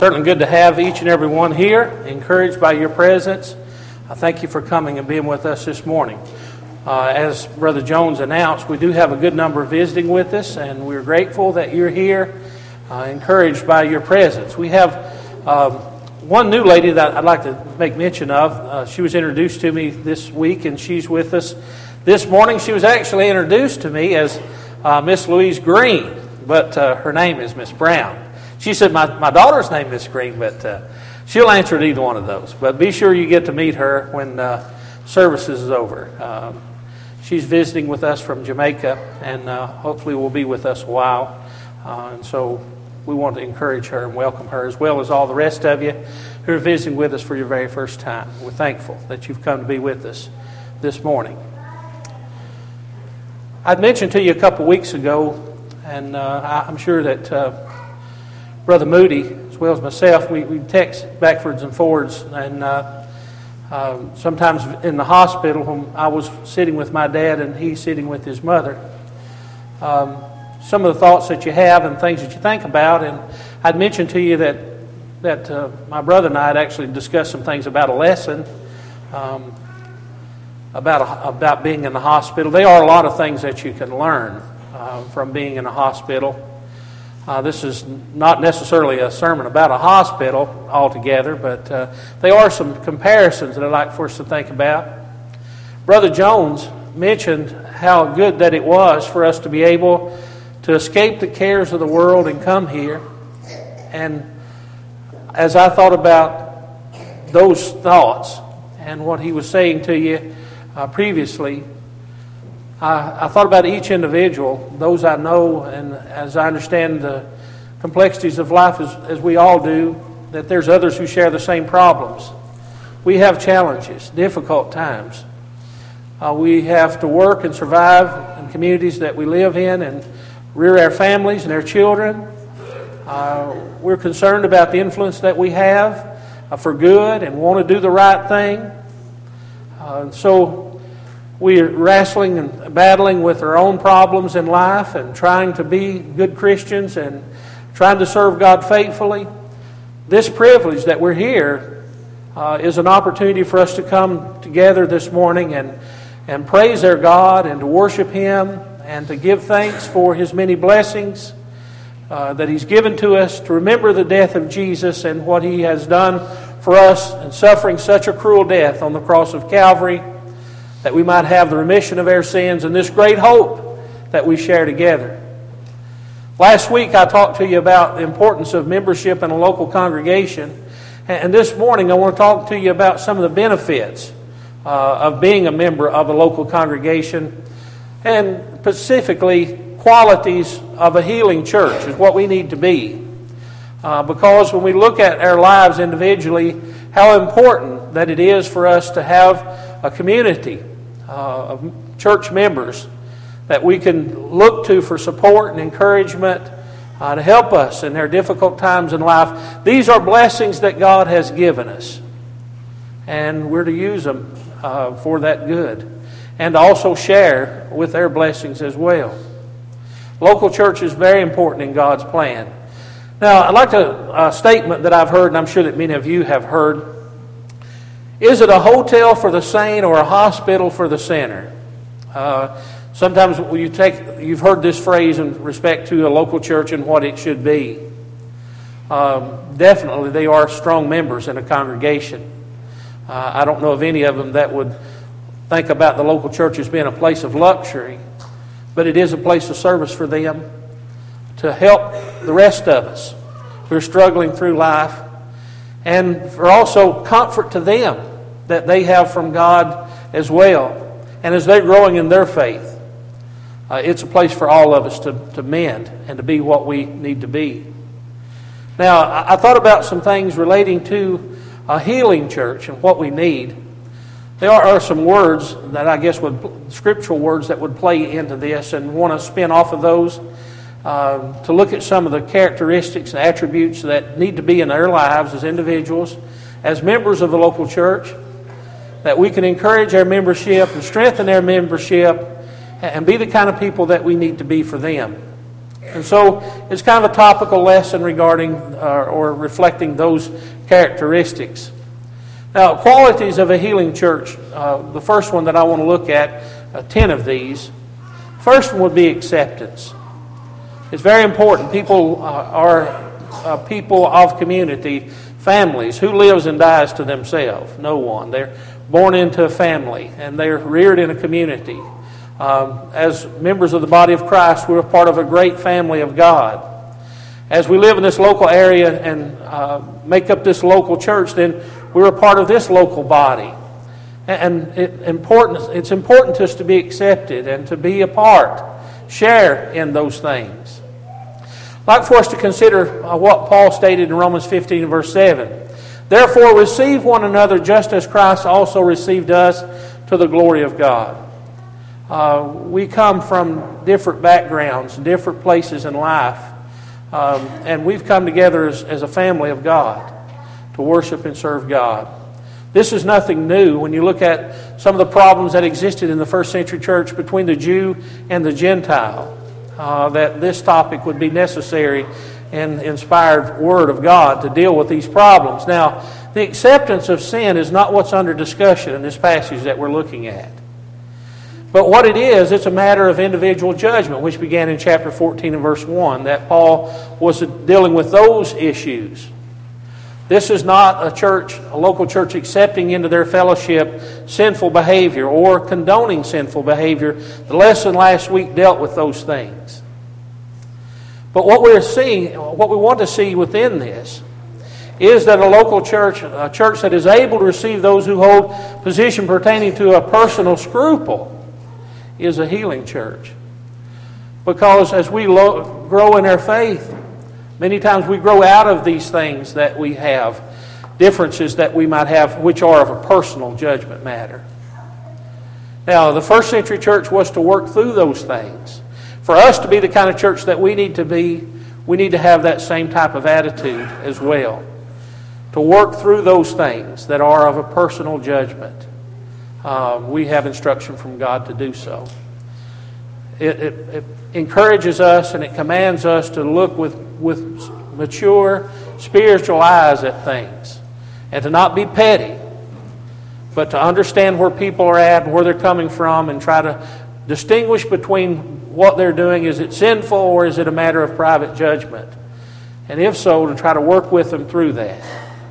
Certainly good to have each and every one here, encouraged by your presence. I thank you for coming and being with us this morning. As Brother Jones announced, we do have a good number visiting with us, and we're grateful that you're here, encouraged by your presence. We have one new lady that I'd like to make mention of. She was introduced to me this week, and she's with us this morning. She was actually introduced to me as Miss Louise Green, but her name is Miss Brown. She said my daughter's name is Green, but she'll answer to either one of those. But be sure you get to meet her when services is over. She's visiting with us from Jamaica, and hopefully will be with us a while. And so we want to encourage her and welcome her, as well as all the rest of you who are visiting with us for your very first time. We're thankful that you've come to be with us this morning. I'd mentioned to you a couple weeks ago, and I'm sure that Brother Moody, as well as myself, we text backwards and forwards, and sometimes in the hospital when I was sitting with my dad and he sitting with his mother, some of the thoughts that you have and things that you think about. And I'd mentioned to you that my brother and I had actually discussed some things about a lesson about being in the hospital. There are a lot of things that you can learn from being in a hospital. This is not necessarily a sermon about a hospital altogether, but there are some comparisons that I'd like for us to think about. Brother Jones mentioned how good that it was for us to be able to escape the cares of the world and come here. And as I thought about those thoughts and what he was saying to you previously, I thought about each individual, those I know, and as I understand the complexities of life as we all do, that there's others who share the same problems. We have challenges, difficult times. We have to work and survive in communities that we live in and rear our families and our children. We're concerned about the influence that we have for good and want to do the right thing. So we're wrestling and battling with our own problems in life and trying to be good Christians and trying to serve God faithfully. This privilege that we're here is an opportunity for us to come together this morning and praise our God and to worship Him and to give thanks for His many blessings that He's given to us, to remember the death of Jesus and what He has done for us in suffering such a cruel death on the cross of Calvary, that we might have the remission of our sins and this great hope that we share together. Last week I talked to you about the importance of membership in a local congregation, and this morning I want to talk to you about some of the benefits of being a member of a local congregation, and specifically qualities of a healing church is what we need to be. Because when we look at our lives individually, how important that it is for us to have a community of church members that we can look to for support and encouragement to help us in their difficult times in life. These are blessings that God has given us, and we're to use them for that good and to also share with their blessings as well. Local church is very important in God's plan. Now, I'd like a statement that I've heard, and I'm sure that many of you have heard. Is it a hotel for the saint or a hospital for the sinner? Sometimes you've heard this phrase in respect to a local church and what it should be. Definitely, they are strong members in a congregation. I don't know of any of them that would think about the local church as being a place of luxury, but it is a place of service for them to help the rest of us who are struggling through life, and for also comfort to them that they have from God as well. And as they're growing in their faith, it's a place for all of us to mend and to be what we need to be. Now, I thought about some things relating to a healing church and what we need. There are some words that I guess scriptural words that would play into this, and want to spin off of those to look at some of the characteristics and attributes that need to be in our lives as individuals, as members of the local church, that we can encourage our membership and strengthen our membership and be the kind of people that we need to be for them. And so it's kind of a topical lesson regarding or reflecting those characteristics. Now, qualities of a healing church. The first one that I want to look at, 10 of these. First one would be acceptance. It's very important. People are people of community, families. Who lives and dies to themselves? No one. They're born into a family, and they're reared in a community. As members of the body of Christ, we're a part of a great family of God. As we live in this local area and make up this local church, then we're a part of this local body. And it's important to us to be accepted and to be a part, share in those things. I'd like for us to consider what Paul stated in Romans 15 verse 7. Therefore receive one another just as Christ also received us to the glory of God. We come from different backgrounds, different places in life, and we've come together as a family of God to worship and serve God. This is nothing new when you look at some of the problems that existed in the first century church between the Jew and the Gentile, that this topic would be necessary in the inspired Word of God to deal with these problems. Now, the acceptance of sin is not what's under discussion in this passage that we're looking at. But what it is, it's a matter of individual judgment, which began in chapter 14 and verse 1, that Paul was dealing with those issues. This is not a local church accepting into their fellowship sinful behavior or condoning sinful behavior. The lesson last week dealt with those things. But what we're seeing, what we want to see within this, is that a local church, a church that is able to receive those who hold position pertaining to a personal scruple, is a healing church. Because as we grow in our faith, many times we grow out of these things that we have, differences that we might have, which are of a personal judgment matter. Now, the first century church was to work through those things. For us to be the kind of church that we need to be, we need to have that same type of attitude as well. To work through those things that are of a personal judgment. We have instruction from God to do so. It encourages us and it commands us to look with mature spiritual eyes at things and to not be petty, but to understand where people are at and where they're coming from and try to distinguish between what they're doing. Is it sinful or is it a matter of private judgment? And if so, to try to work with them through that.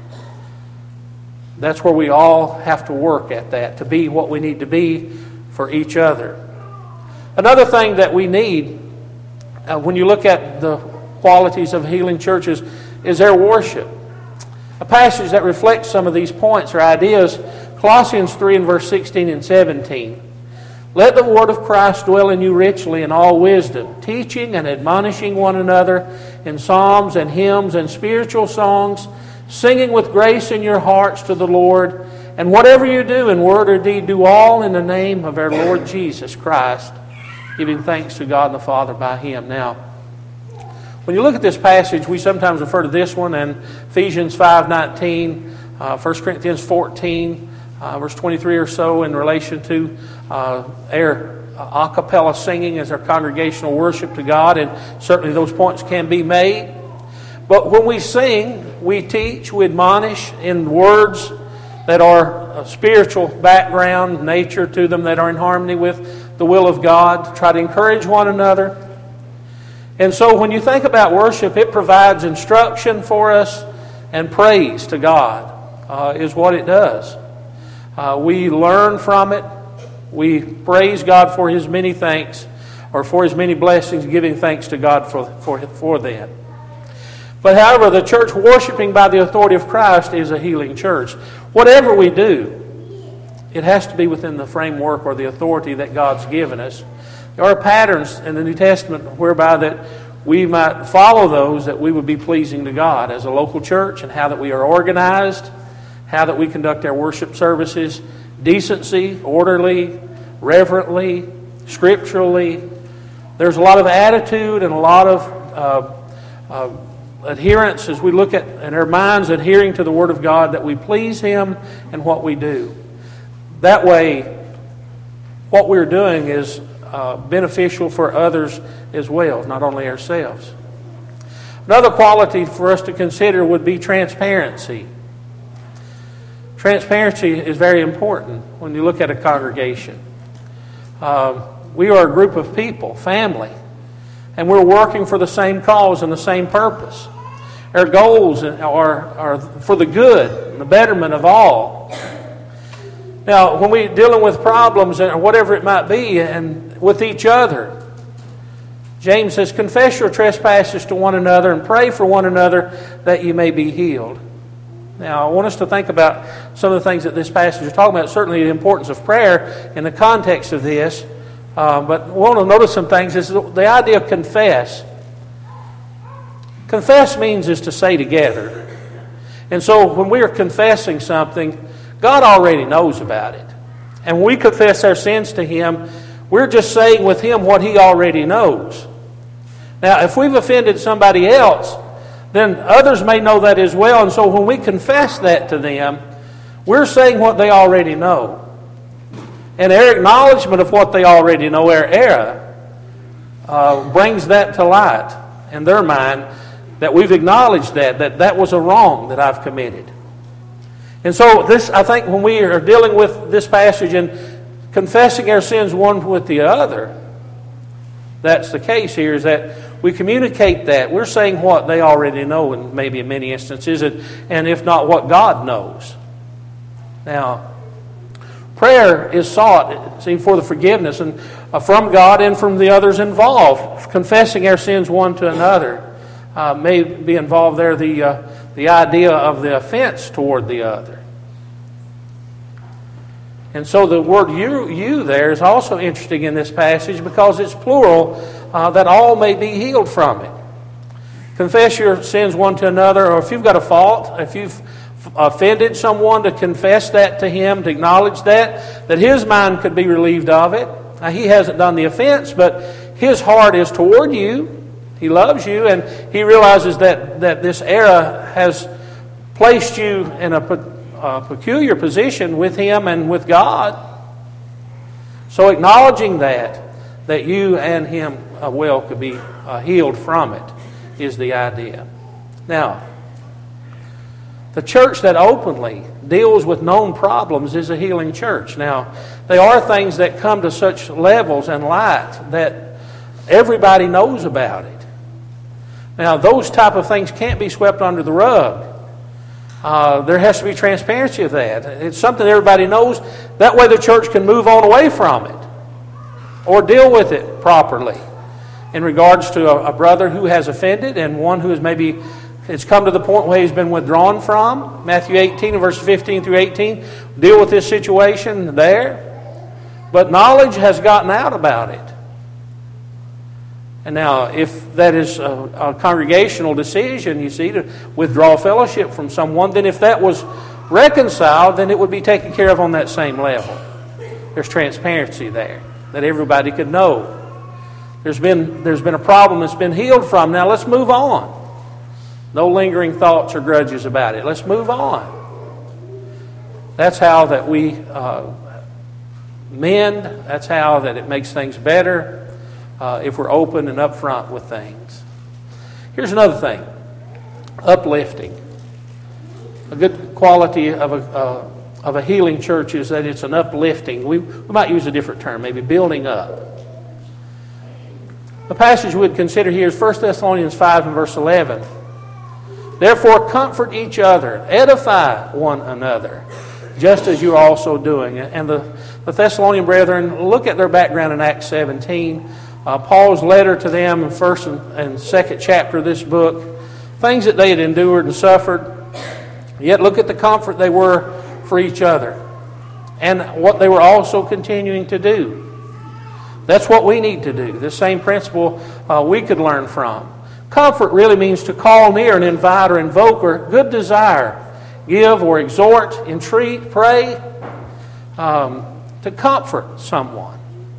That's where we all have to work at that, to be what we need to be for each other. Another thing that we need, when you look at the qualities of healing churches, is their worship. A passage that reflects some of these points or ideas, Colossians 3 and verse 16 and 17. Let the word of Christ dwell in you richly in all wisdom, teaching and admonishing one another in psalms and hymns and spiritual songs, singing with grace in your hearts to the Lord. And whatever you do in word or deed, do all in the name of our Lord Jesus Christ, giving thanks to God the Father by Him. Now, when you look at this passage, we sometimes refer to this one in Ephesians 5:19, 1 Corinthians 14, verse 23 or so, in relation to our a cappella singing as our congregational worship to God, and certainly those points can be made. But when we sing, we teach, we admonish in words that are of spiritual background, nature to them, that are in harmony with the will of God, to try to encourage one another. And so when you think about worship, it provides instruction for us and praise to God is what it does. We learn from it. We praise God for His many thanks, or for His many blessings, giving thanks to God for them. But however, the church worshiping by the authority of Christ is a healing church. Whatever we do, it has to be within the framework or the authority that God's given us. There are patterns in the New Testament whereby that we might follow those that we would be pleasing to God as a local church, and how that we are organized, how that we conduct our worship services, decency, orderly, reverently, scripturally. There's a lot of attitude and a lot of adherence as we look at in our minds adhering to the Word of God, that we please Him in what we do. That way, what we're doing is beneficial for others as well, not only ourselves. Another quality for us to consider would be transparency. Transparency is very important when you look at a congregation. We are a group of people, family, and we're working for the same cause and the same purpose. Our goals are for the good and the betterment of all. Now, when we're dealing with problems or whatever it might be, and with each other, James says, confess your trespasses to one another and pray for one another that you may be healed. Now, I want us to think about some of the things that this passage is talking about. Certainly the importance of prayer in the context of this. But we want to notice some things. Is the idea of confess. Confess means is to say together. And so when we are confessing something, God already knows about it. And when we confess our sins to Him, we're just saying with Him what He already knows. Now, if we've offended somebody else, then others may know that as well. And so when we confess that to them, we're saying what they already know. And their acknowledgement of what they already know, their error, brings that to light in their mind, that we've acknowledged that was a wrong that I've committed. And so this, I think, when we are dealing with this passage and confessing our sins one with the other, that's the case here, is that we communicate that. We're saying what they already know, and maybe in many instances, and if not, what God knows. Now, prayer is sought, for the forgiveness and from God and from the others involved. Confessing our sins one to another may be involved there, the idea of the offense toward the other. And so the word you there is also interesting in this passage because it's plural, that all may be healed from it. Confess your sins one to another, or if you've got a fault, if you've offended someone, to confess that to him, to acknowledge that his mind could be relieved of it. Now, he hasn't done the offense, but his heart is toward you. He loves you, and he realizes that this error has placed you in a peculiar position with Him and with God. So acknowledging that you and Him could be healed from it is the idea. Now, the church that openly deals with known problems is a healing church. Now, there are things that come to such levels and light that everybody knows about it. Now, those type of things can't be swept under the rug. There has to be transparency of that. It's something everybody knows. That way the church can move on away from it or deal with it properly in regards to a brother who has offended and one who is maybe it's come to the point where he's been withdrawn from. Matthew 18, verses 15 through 18, deal with this situation there. But knowledge has gotten out about it. And now, if that is a congregational decision, you see, to withdraw fellowship from someone, then if that was reconciled, then it would be taken care of on that same level. There's transparency there, that everybody could know. There's been a problem that's been healed from. Now, let's move on. No lingering thoughts or grudges about it. Let's move on. That's how that we mend. That's how that it makes things better. If we're open and upfront with things. Here's another thing. Uplifting. A good quality of a healing church is that it's an uplifting. We might use a different term, maybe building up. The passage we would consider here is 1 Thessalonians 5 and verse 11. Therefore comfort each other, edify one another, just as you are also doing. And the Thessalonian brethren, look at their background in Acts 17. Paul's letter to them in 1st and 2nd chapter of this book, things that they had endured and suffered, yet look at the comfort they were for each other and what they were also continuing to do. That's what we need to do. This same principle we could learn from. Comfort really means to call near and invite or invoke or good desire, give or exhort, entreat, pray, to comfort someone.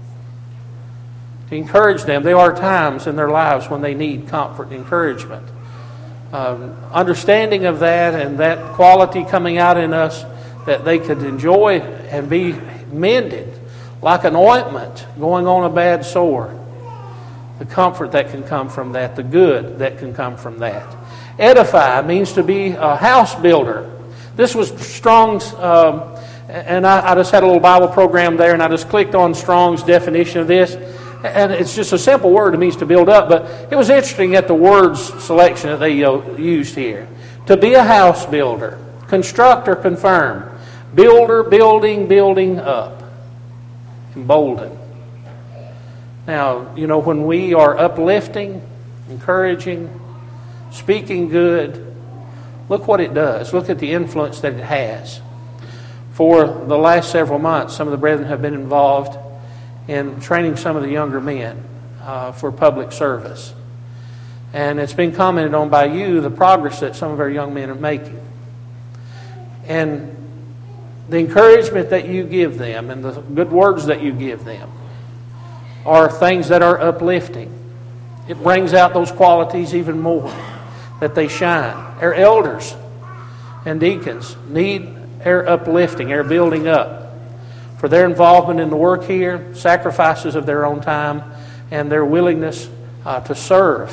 To encourage them. There are times in their lives when they need comfort and encouragement. Understanding of that and that quality coming out in us that they could enjoy and be mended like an ointment going on a bad sore. The comfort that can come from that, the good that can come from that. Edify means to be a house builder. This was Strong's, and I just had a little Bible program there, and I just clicked on Strong's definition of this. And it's just a simple word. It means to build up. But it was interesting at the words selection that they used here. To be a house builder. Construct or confirm. Builder, building, building up. Embolden. Now, when we are uplifting, encouraging, speaking good, look what it does. Look at the influence that it has. For the last several months, some of the brethren have been involved in training some of the younger men for public service. And it's been commented on by you, the progress that some of our young men are making. And the encouragement that you give them and the good words that you give them are things that are uplifting. It brings out those qualities even more, that they shine. Our elders and deacons need our uplifting, our building up, for their involvement in the work here, sacrifices of their own time, and their willingness to serve.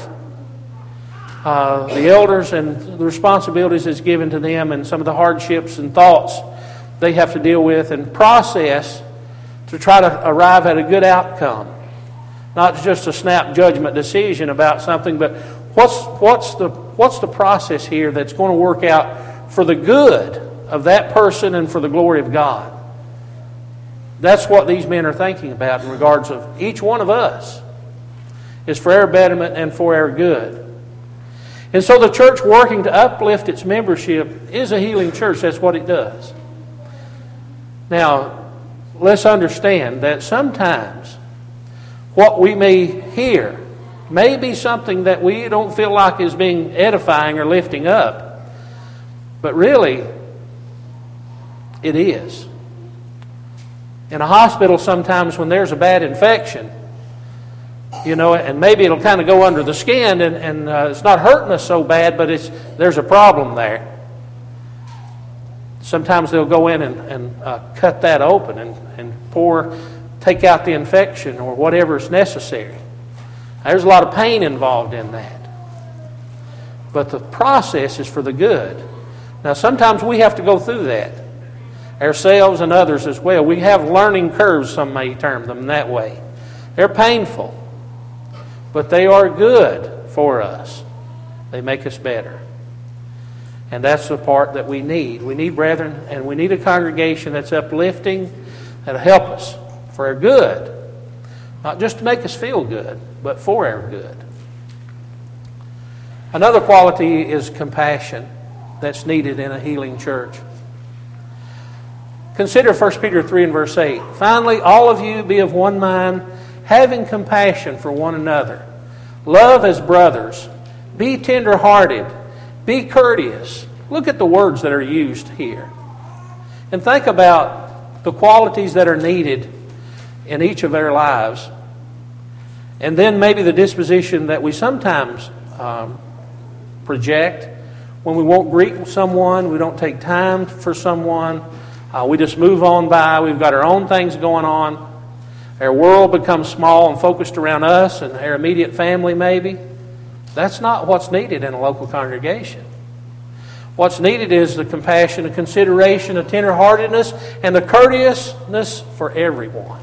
The elders and the responsibilities that's given to them, and some of the hardships and thoughts they have to deal with and process to try to arrive at a good outcome. Not just a snap judgment decision about something, but what's the process here that's going to work out for the good of that person and for the glory of God. That's what these men are thinking about in regards of each one of us. Is for our betterment and for our good. And so the church working to uplift its membership is a healing church. That's what it does. Now, let's understand that sometimes what we may hear may be something that we don't feel like is being edifying or lifting up. But really, it is. In a hospital sometimes when there's a bad infection, and maybe it'll kind of go under the skin and it's not hurting us so bad, but there's a problem there. Sometimes they'll go in and cut that open and take out the infection or whatever is necessary. There's a lot of pain involved in that. But the process is for the good. Now sometimes we have to go through that. Ourselves and others as well. We have learning curves, some may term them that way. They're painful, but they are good for us. They make us better. And that's the part that we need. We need brethren, and we need a congregation that's uplifting, that'll help us for our good. Not just to make us feel good, but for our good. Another quality is compassion that's needed in a healing church. Consider 1 Peter 3 and verse 8. Finally, all of you be of one mind, having compassion for one another. Love as brothers. Be tender-hearted. Be courteous. Look at the words that are used here. And think about the qualities that are needed in each of our lives. And then maybe the disposition that we sometimes project when we won't greet someone, we don't take time for someone. We just move on by. We've got our own things going on. Our world becomes small and focused around us and our immediate family maybe. That's not what's needed in a local congregation. What's needed is the compassion, the consideration, the tenderheartedness, and the courteousness for everyone.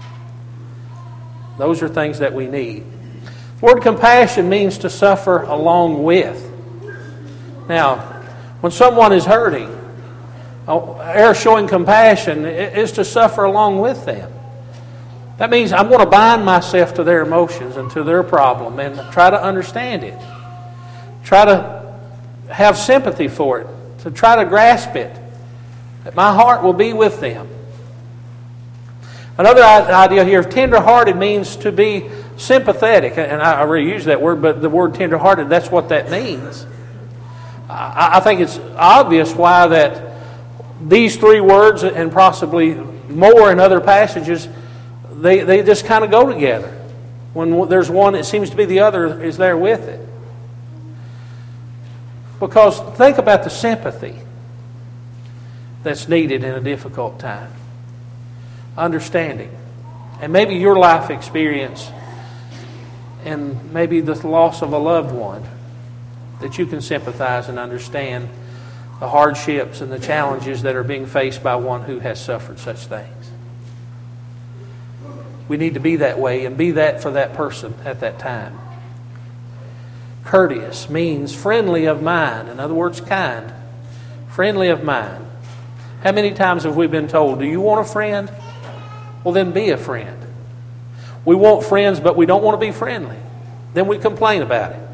Those are things that we need. The word compassion means to suffer along with. Now, when someone is hurting, our showing compassion is to suffer along with them. That means I'm going to bind myself to their emotions and to their problem and try to understand it. Try to have sympathy for it. To try to grasp it. That my heart will be with them. Another idea here of tender-hearted means to be sympathetic. And I already used that word, but the word tender-hearted, that's what that means. I think it's obvious why that these three words, and possibly more in other passages, they just kind of go together. When there's one, it seems to be the other is there with it. Because think about the sympathy that's needed in a difficult time. Understanding. And maybe your life experience and maybe the loss of a loved one, that you can sympathize and understand the hardships and the challenges that are being faced by one who has suffered such things. We need to be that way and be that for that person at that time. Courteous means friendly of mind. In other words, kind. Friendly of mind. How many times have we been told, do you want a friend? Well, then be a friend. We want friends, but we don't want to be friendly. Then we complain about it.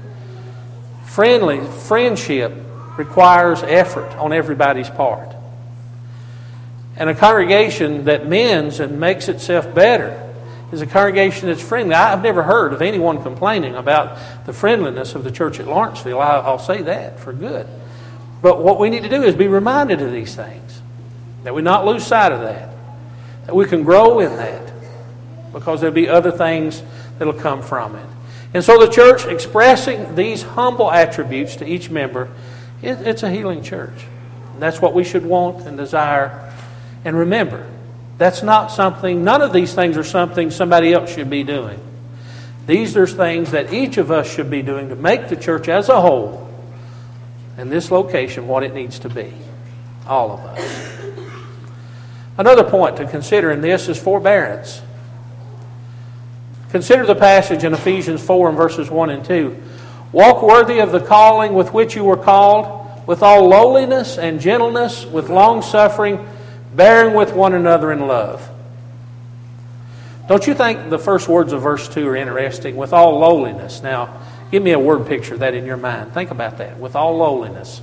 Friendship requires effort on everybody's part. And a congregation that mends and makes itself better is a congregation that's friendly. I've never heard of anyone complaining about the friendliness of the church at Lawrenceville. I'll say that for good. But what we need to do is be reminded of these things, that we not lose sight of that we can grow in that, because there'll be other things that'll come from it. And so the church expressing these humble attributes to each member, it's a healing church. And that's what we should want and desire. And remember, that's not something, none of these things are something somebody else should be doing. These are things that each of us should be doing to make the church as a whole, and this location, what it needs to be. All of us. Another point to consider in this is forbearance. Consider the passage in Ephesians 4 and verses 1 and 2. Walk worthy of the calling with which you were called, with all lowliness and gentleness, with long suffering, bearing with one another in love. Don't you think the first words of verse 2 are interesting? With all lowliness. Now, give me a word picture of that in your mind. Think about that. With all lowliness.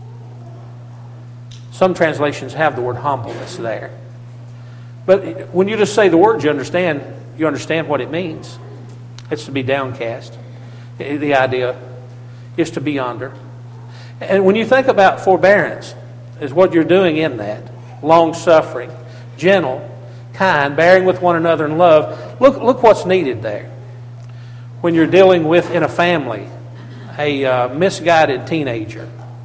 Some translations have the word humbleness there. But when you just say the word, you understand what it means. It's to be downcast. The idea is to be under. And when you think about forbearance, is what you're doing in that. Long-suffering, gentle, kind, bearing with one another in love. Look what's needed there. When you're dealing with, in a family, a misguided teenager,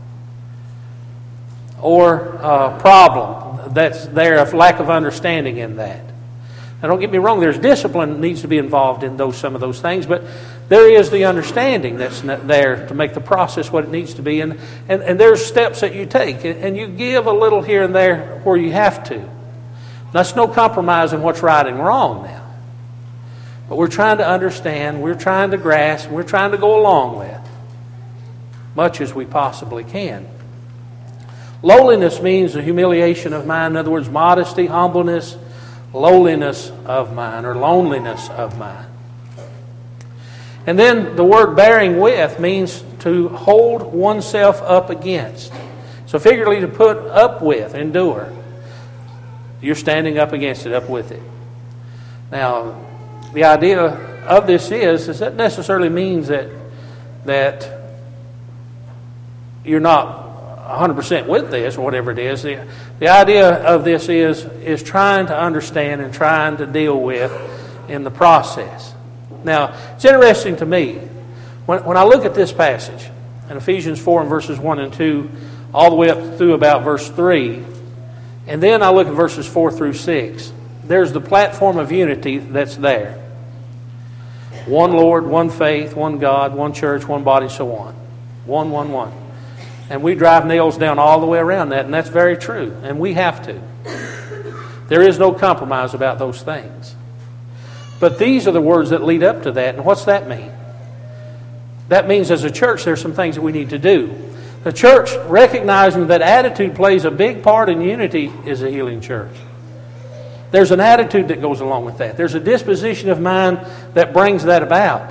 or a problem that's there, a lack of understanding in that. Now, don't get me wrong, there's discipline that needs to be involved in some of those things, but there is the understanding that's there to make the process what it needs to be, and there's steps that you take, and you give a little here and there where you have to. That's no compromise in what's right and wrong now. But we're trying to understand, we're trying to grasp, we're trying to go along with much as we possibly can. Lowliness means the humiliation of mind. In other words, modesty, humbleness, lowliness of mind, or loneliness of mind. And then the word bearing with means to hold oneself up against. So figuratively, to put up with, endure. You're standing up against it, up with it. Now, the idea of this is that necessarily means that you're not 100% with this, or whatever it is. The idea of this is trying to understand and trying to deal with in the process. Now, it's interesting to me, when I look at this passage, in Ephesians 4 and verses 1 and 2, all the way up through about verse 3, and then I look at verses 4 through 6, there's the platform of unity that's there. One Lord, one faith, one God, one church, one body, so on. One. And we drive nails down all the way around that, and that's very true. And we have to. There is no compromise about those things. But these are the words that lead up to that. And what's that mean? That means as a church, there's some things that we need to do. The church, recognizing that attitude plays a big part in unity, is a healing church. There's an attitude that goes along with that. There's a disposition of mind that brings that about.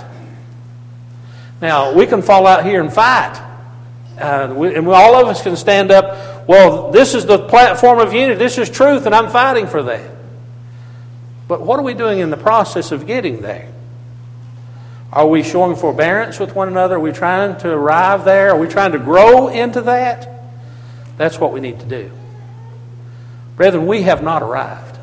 Now, we can fall out here and fight. And all of us can stand up, well, this is the platform of unity, this is truth, and I'm fighting for that. But what are we doing in the process of getting there? Are we showing forbearance with one another? Are we trying to arrive there? Are we trying to grow into that? That's what we need to do. Brethren, we have not arrived.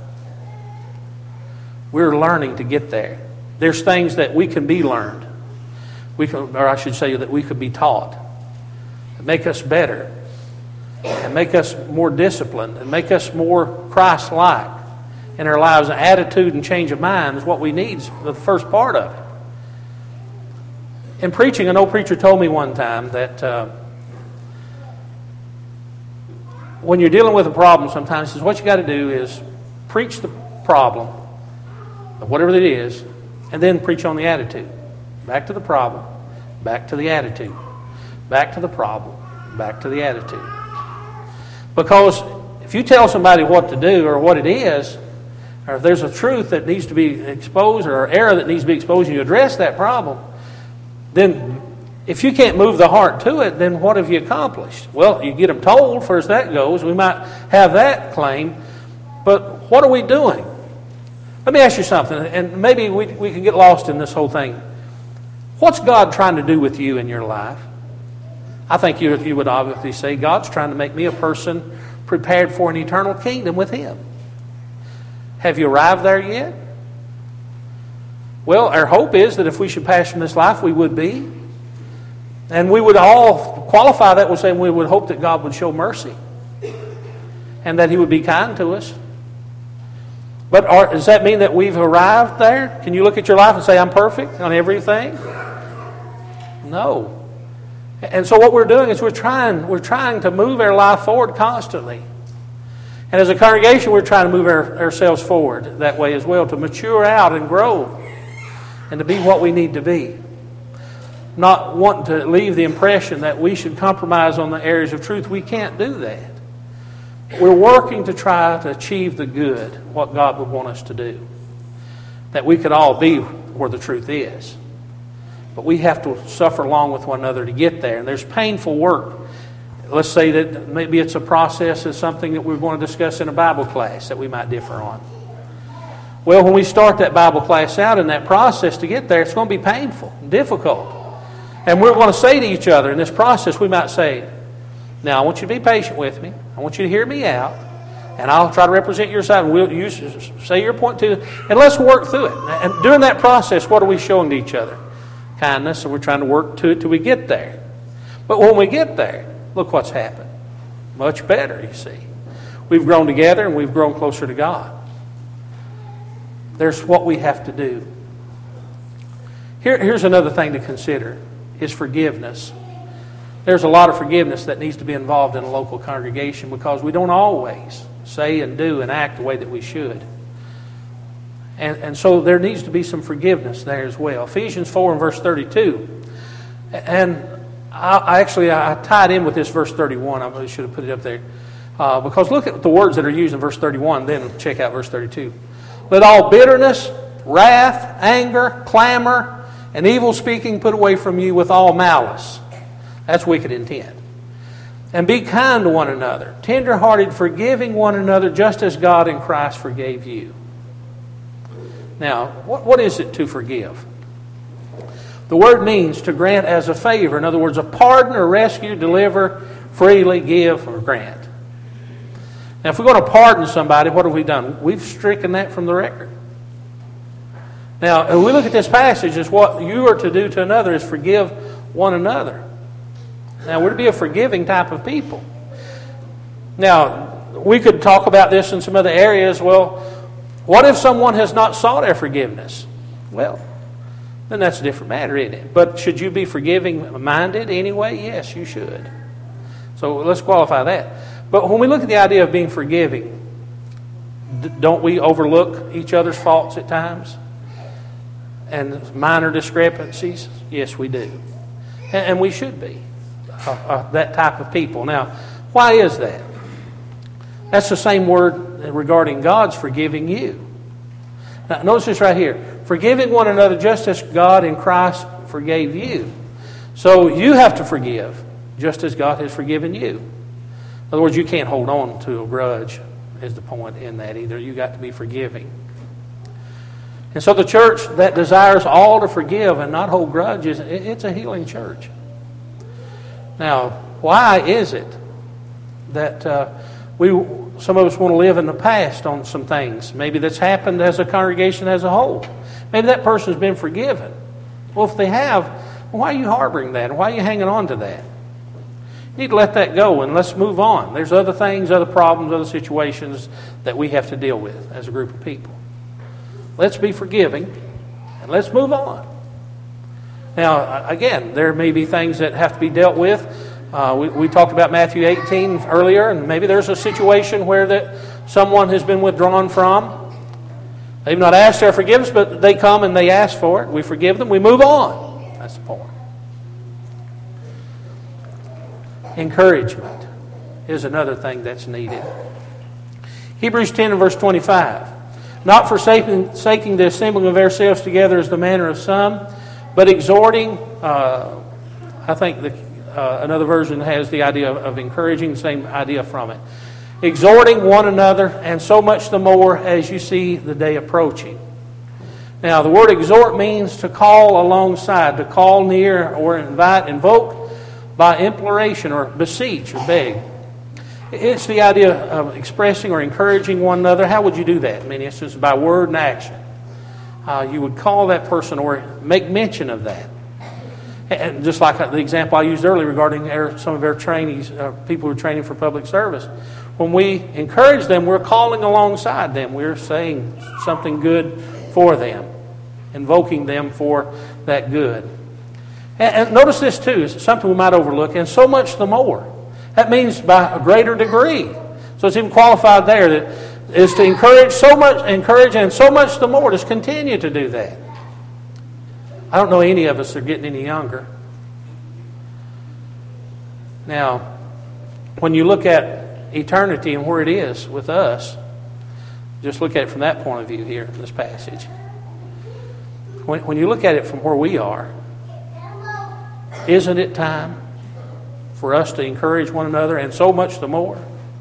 We're learning to get there. There's things that we can be learned. Or I should say that we could be taught. Make us better, and make us more disciplined, and make us more Christ-like in our lives. An attitude and change of mind is what we need, is the first part of it. In preaching, an old preacher told me one time that when you're dealing with a problem sometimes, he says, what you got to do is preach the problem, whatever it is, and then preach on the attitude. Back to the problem, back to the attitude. Back to the problem, back to the attitude. Because if you tell somebody what to do or what it is, or if there's a truth that needs to be exposed or an error that needs to be exposed and you address that problem, then if you can't move the heart to it, then what have you accomplished? Well, you get them told, far as that goes. We might have that claim, but what are we doing? Let me ask you something, and maybe we can get lost in this whole thing. What's God trying to do with you in your life? I think you would obviously say, God's trying to make me a person prepared for an eternal kingdom with Him. Have you arrived there yet? Well, our hope is that if we should pass from this life, we would be. And we would all qualify that with saying we would hope that God would show mercy and that He would be kind to us. But does that mean that we've arrived there? Can you look at your life and say, I'm perfect on everything? No. And so what we're doing is we're trying to move our life forward constantly. And as a congregation, we're trying to move ourselves forward that way as well, to mature out and grow and to be what we need to be. Not wanting to leave the impression that we should compromise on the areas of truth. We can't do that. We're working to try to achieve the good, what God would want us to do. That we could all be where the truth is. But we have to suffer along with one another to get there. And there's painful work. Let's say that maybe it's a process, it's something that we're going to discuss in a Bible class that we might differ on. Well, when we start that Bible class out in that process to get there, it's going to be painful, difficult. And we're going to say to each other in this process, we might say, now I want you to be patient with me. I want you to hear me out. And I'll try to represent your side. And you say your point too. And let's work through it. And during that process, what are we showing to each other? Kindness, and we're trying to work to it till we get there. But when we get there, look what's happened. Much better, you see. We've grown together and we've grown closer to God. There's what we have to do. Here's another thing to consider, is forgiveness. There's a lot of forgiveness that needs to be involved in a local congregation because we don't always say and do and act the way that we should. And so there needs to be some forgiveness there as well. Ephesians 4 and verse 32. And I tied in with this verse 31. I should have put it up there. Because look at the words that are used in verse 31. Then check out verse 32. Let all bitterness, wrath, anger, clamor, and evil speaking put away from you with all malice. That's wicked intent. And be kind to one another, tender-hearted, forgiving one another, just as God in Christ forgave you. Now, what is it to forgive? The word means to grant as a favor. In other words, a pardon or rescue, deliver, freely give, or grant. Now, if we're going to pardon somebody, what have we done? We've stricken that from the record. Now, if we look at this passage, as what you are to do to another is forgive one another. Now, we're to be a forgiving type of people. Now, we could talk about this in some other areas. Well, what if someone has not sought our forgiveness? Well, then that's a different matter, isn't it? But should you be forgiving-minded anyway? Yes, you should. So let's qualify that. But when we look at the idea of being forgiving, don't we overlook each other's faults at times? And minor discrepancies? Yes, we do. And we should be that type of people. Now, why is that? That's the same word regarding God's forgiving you. Now, notice this right here. Forgiving one another just as God in Christ forgave you. So you have to forgive just as God has forgiven you. In other words, you can't hold on to a grudge is the point in that either. You got to be forgiving. And so the church that desires all to forgive and not hold grudges, it's a healing church. Now, why is it that some of us want to live in the past on some things? Maybe that's happened as a congregation as a whole. Maybe that person's been forgiven. Well, if they have, why are you harboring that? Why are you hanging on to that? You need to let that go and let's move on. There's other things, other problems, other situations that we have to deal with as a group of people. Let's be forgiving and let's move on. Now, again, there may be things that have to be dealt with. We talked about Matthew 18 earlier, and maybe there's a situation where that someone has been withdrawn from. They've not asked their forgiveness, but they come and they ask for it. We forgive them. We move on. That's the point. Encouragement is another thing that's needed. Hebrews 10 and verse 25. Not forsaking the assembling of ourselves together as the manner of some, but exhorting. I think another version has the idea of encouraging, the same idea from it. Exhorting one another, and so much the more as you see the day approaching. Now, the word exhort means to call alongside, to call near or invite, invoke by imploration or beseech or beg. It's the idea of expressing or encouraging one another. How would you do that? In many instances, by word and action. You would call that person or make mention of that. And just like the example I used earlier regarding some of our trainees, people who are training for public service. When we encourage them, we're calling alongside them. We're saying something good for them, invoking them for that good. And notice this too, it's something we might overlook, and so much the more. That means by a greater degree. So it's even qualified there that is to encourage and so much the more. Just continue to do that. I don't know any of us are getting any younger. Now, when you look at eternity and where it is with us, just look at it from that point of view here in this passage. When you look at it from where we are, isn't it time for us to encourage one another, and so much the more?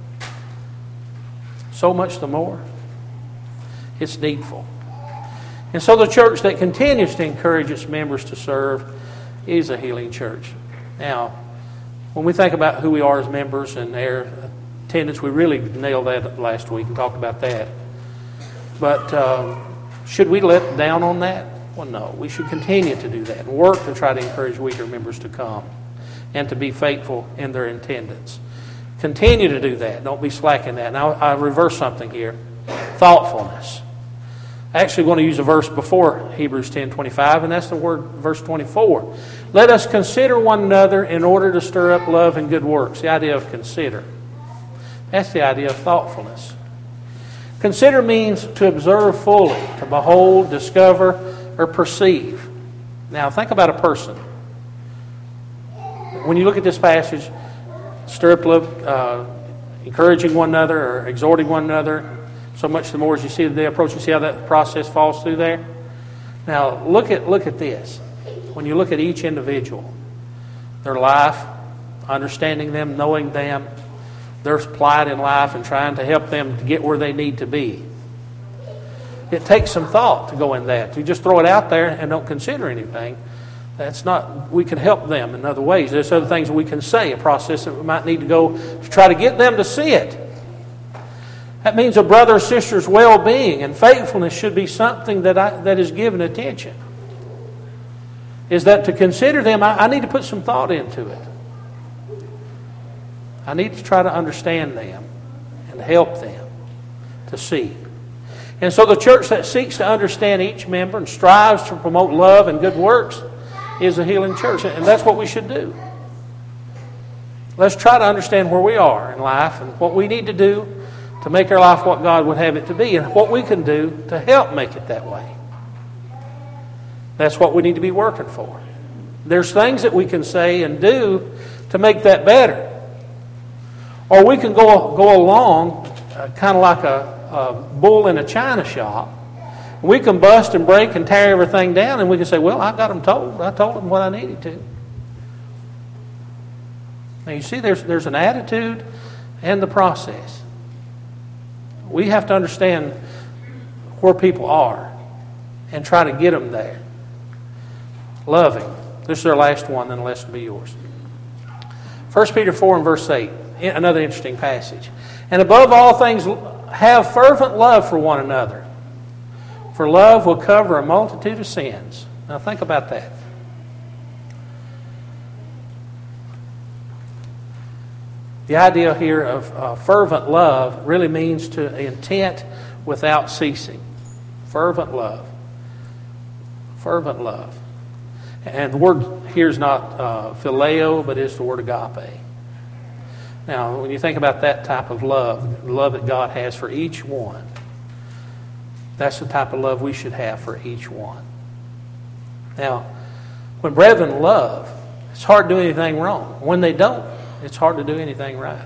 So much the more. It's needful. And so the church that continues to encourage its members to serve is a healing church. Now, when we think about who we are as members and their attendance, we really nailed that last week and talked about that. But should we let down on that? Well, no. We should continue to do that and work to try to encourage weaker members to come and to be faithful in their attendance. Continue to do that. Don't be slack in that. Now, I reverse something here. Thoughtfulness. Actually, going to use a verse before Hebrews 10:25, and that's the word, verse 24. Let us consider one another in order to stir up love and good works. The idea of consider. That's the idea of thoughtfulness. Consider means to observe fully, to behold, discover, or perceive. Now, think about a person. When you look at this passage, stir up love, encouraging one another or exhorting one another, so much the more as you see the day approach, you see how that process falls through there. Now, look at this. When you look at each individual, their life, understanding them, knowing them, their plight in life, and trying to help them to get where they need to be. It takes some thought to go in that. You just throw it out there and don't consider anything. That's not. We can help them in other ways. There's other things we can say, a process that we might need to go to try to get them to see it. That means a brother or sister's well-being and faithfulness should be something that is given attention. Is that to consider them, I need to put some thought into it. I need to try to understand them and help them to see. And so the church that seeks to understand each member and strives to promote love and good works is a healing church. And that's what we should do. Let's try to understand where we are in life and what we need to do to make our life what God would have it to be, and what we can do to help make it that way. That's what we need to be working for. There's things that we can say and do to make that better. Or we can go along kind of like a bull in a china shop. We can bust and break and tear everything down, and we can say, well, I got them told. I told them what I needed to. Now you see there's an attitude and the process. We have to understand where people are and try to get them there. Loving. This is our last one, then the rest will be yours. 1 Peter 4 and verse 8. Another interesting passage. And above all things, have fervent love for one another. For love will cover a multitude of sins. Now think about that. The idea here of fervent love really means to intent without ceasing. Fervent love. Fervent love. And the word here is not phileo, but it's the word agape. Now, when you think about that type of love, the love that God has for each one, that's the type of love we should have for each one. Now, when brethren love, it's hard to do anything wrong. When they don't, it's hard to do anything right.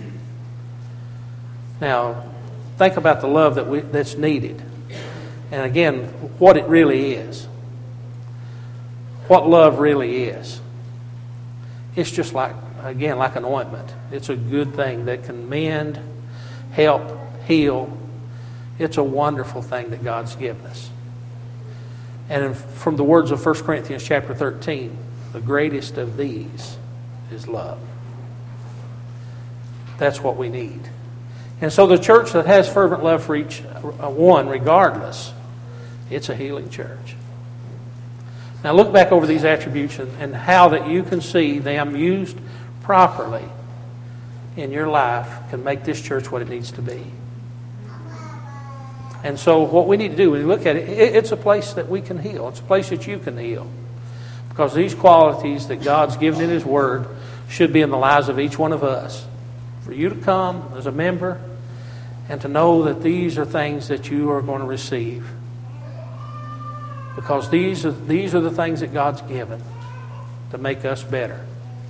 Now, think about the love that's needed. And again, what it really is. What love really is. It's just like an ointment. It's a good thing that can mend, help, heal. It's a wonderful thing that God's given us. And from the words of 1 Corinthians chapter 13, the greatest of these is love. That's what we need. And so the church that has fervent love for each one, regardless, it's a healing church. Now look back over these attributes and how that you can see them used properly in your life can make this church what it needs to be. And so what we need to do, when we look at it, it's a place that we can heal. It's a place that you can heal. Because these qualities that God's given in His Word should be in the lives of each one of us. For you to come as a member and to know that these are things that you are going to receive. Because these are the things that God's given to make us better.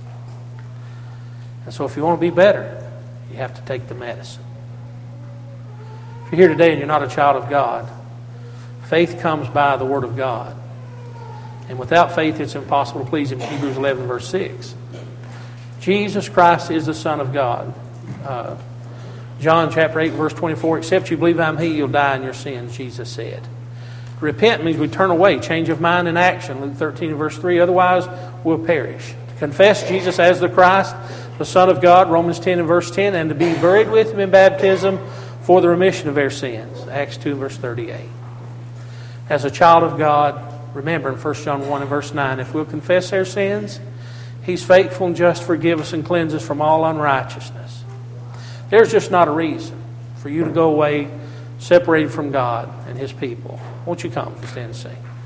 And so if you want to be better, you have to take the medicine. If you're here today and you're not a child of God, faith comes by the Word of God. And without faith, it's impossible to please Him. Hebrews 11, verse 6. Jesus Christ is the Son of God. John chapter 8, verse 24. Except you believe I'm He, you'll die in your sins, Jesus said. Repent means we turn away, change of mind and action. Luke 13, verse 3. Otherwise, we'll perish. To confess Jesus as the Christ, the Son of God, Romans 10 and verse 10. And to be buried with Him in baptism for the remission of their sins. Acts 2, verse 38. As a child of God, remember in 1 John 1 and verse 9, if we'll confess our sins, He's faithful and just to forgive us and cleanse us from all unrighteousness. There's just not a reason for you to go away separated from God and His people. Won't you come and stand and sing?